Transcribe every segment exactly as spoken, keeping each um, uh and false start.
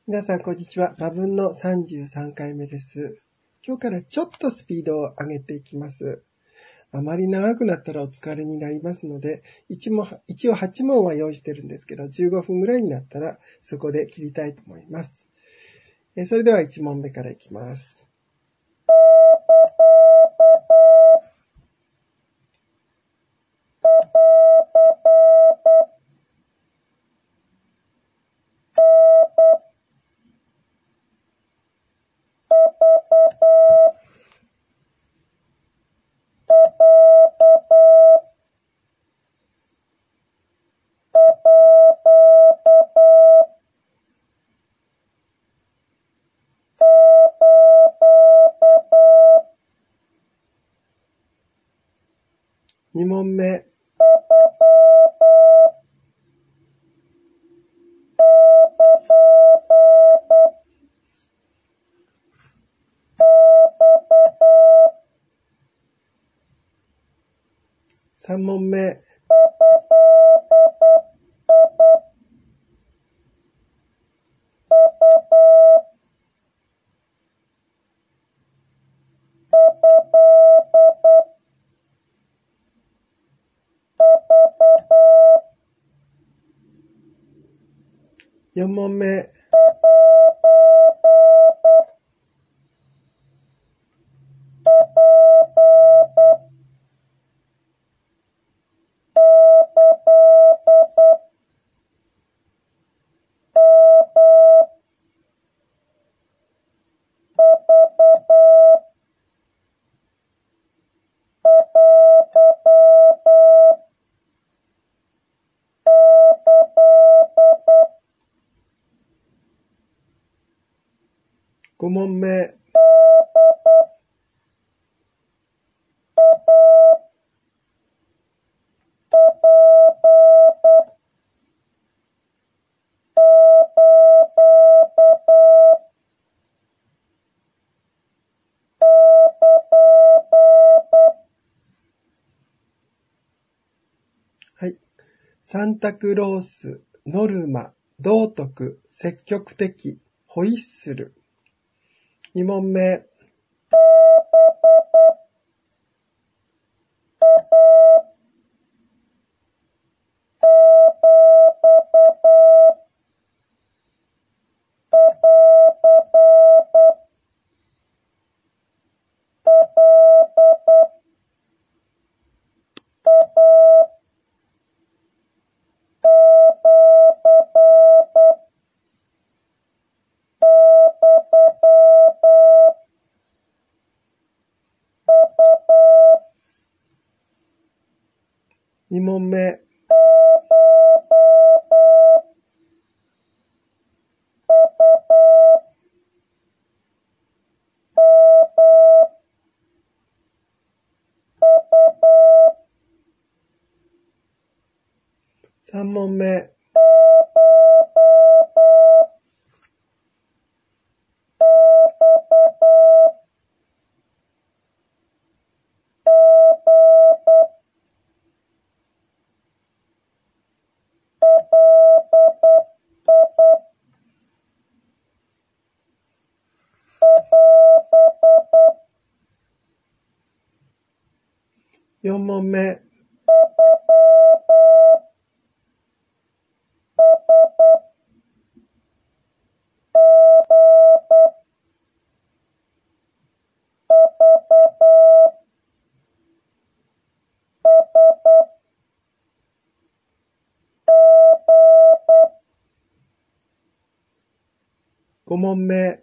皆さん、こんにちは。馬文のさんじゅうさんかいめです。今日からちょっとスピードを上げていきます。あまり長くなったらお疲れになりますので、一問一応はち問は用意してるんですけど、じゅうごふんぐらいになったらそこで切りたいと思います。それではいち問目からいきます。に問目。さん問目。よん問目。ご問目。はい。サンタクロース、ノルマ、道徳、積極的、ホイッスル。に問目。に問目。さん問目。よん問目。ご問目。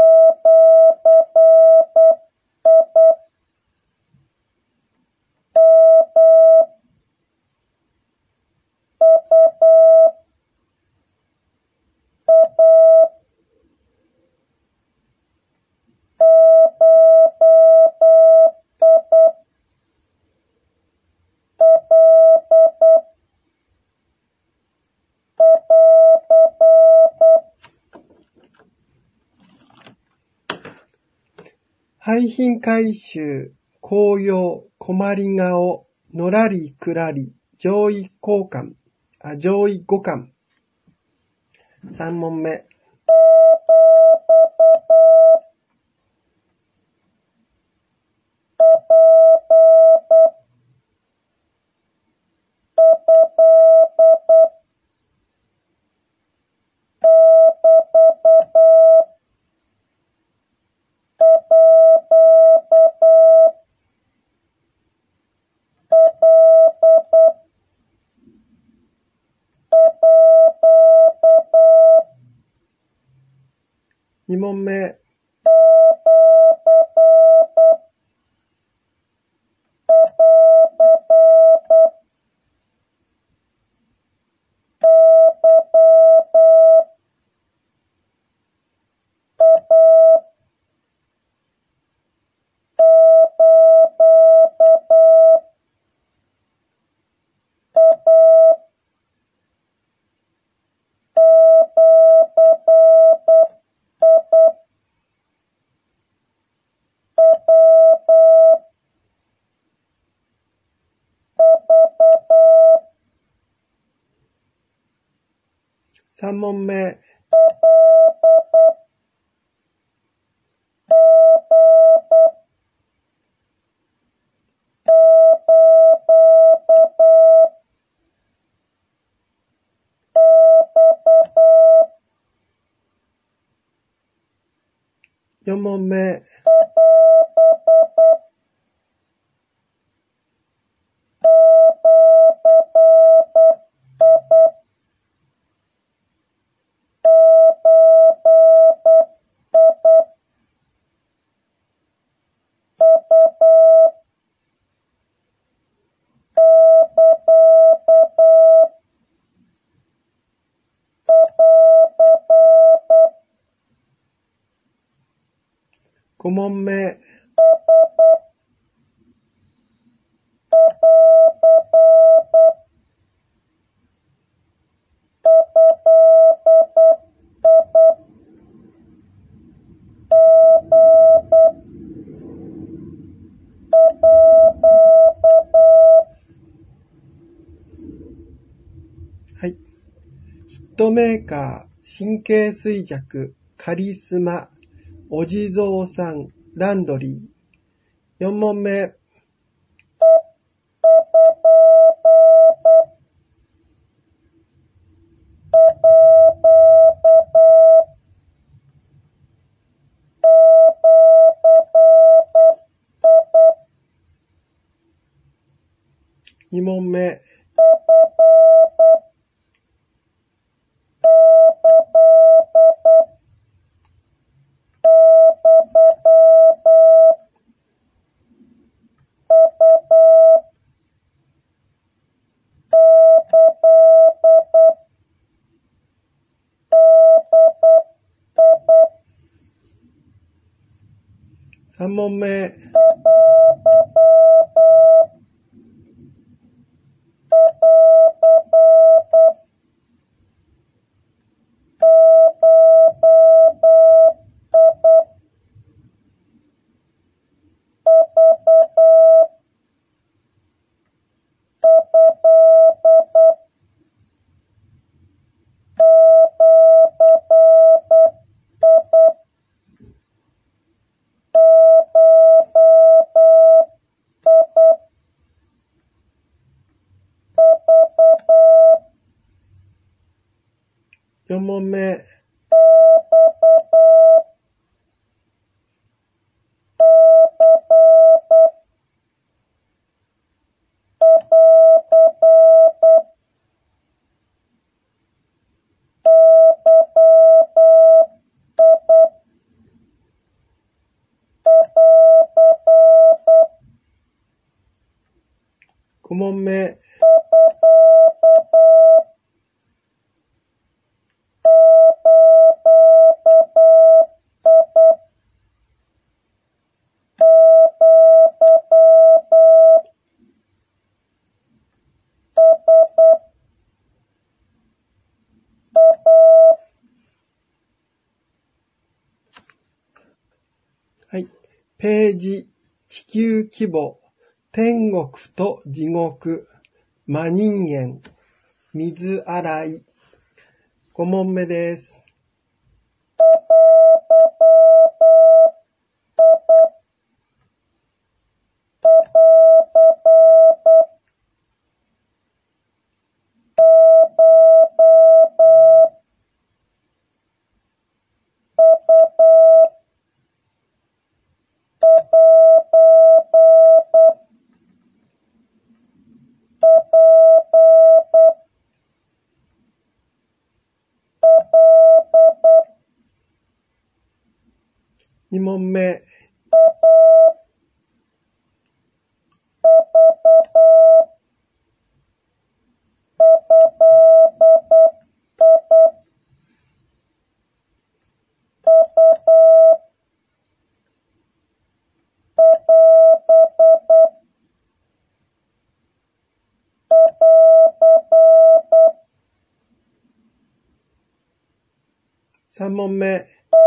廃品回収、紅葉、困り顔、のらりくらり、上位交換、あ、上位互換。さん問目。 に問目。さん問目。よん問目。ご問目。はい。ヒットメーカー、神経衰弱、カリスマ、お地蔵さん、ランドリー。よん問目。に問目。さん問目。よん問目。ご問目。はい。ページ、地球規模、天国と地獄、真人間、水洗い。ご問目です。 に問目。さん問目。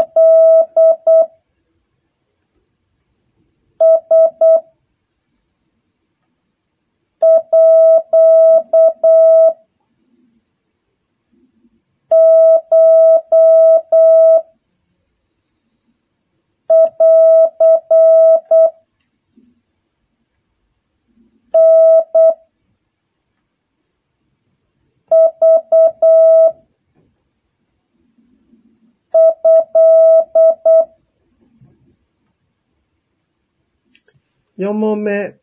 よん問目。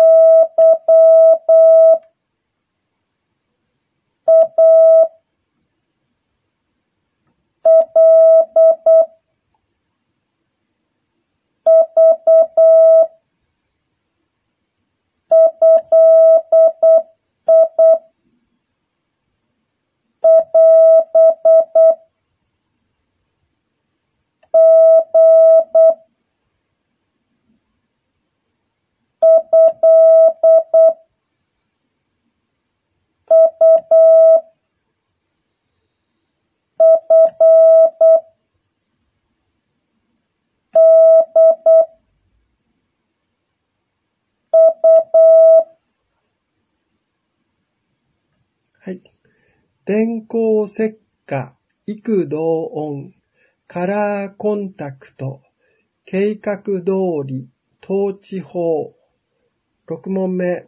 はい。電光石火、幾同音、カラーコンタクト、計画通り、統治法。ろく問目。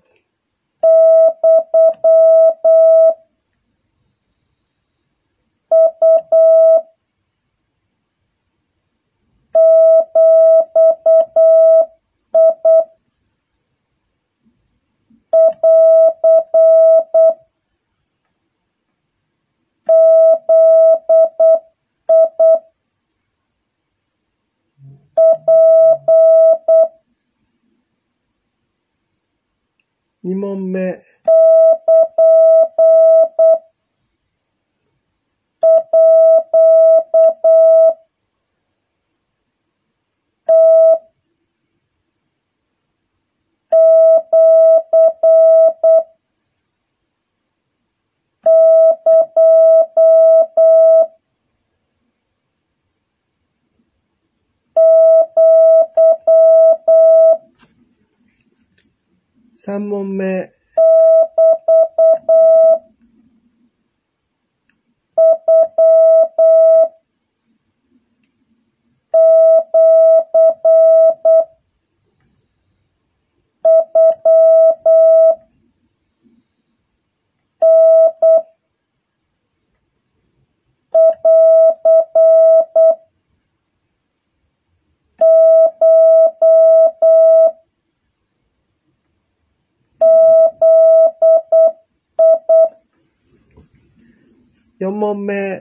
に問目。さん問目。よん問目。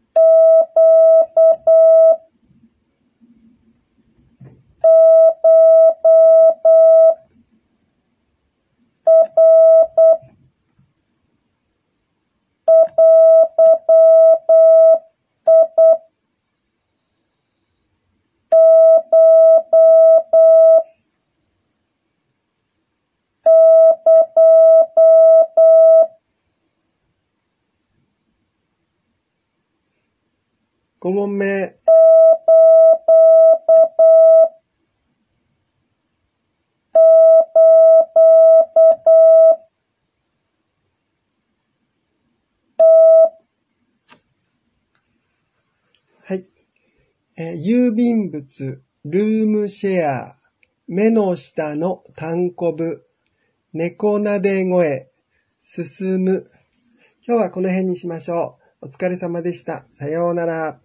ご問目。はい。えー郵便物、ルームシェア、目の下の単こぶ、猫なで声、進む。今日はこの辺にしましょう。お疲れ様でした。さようなら。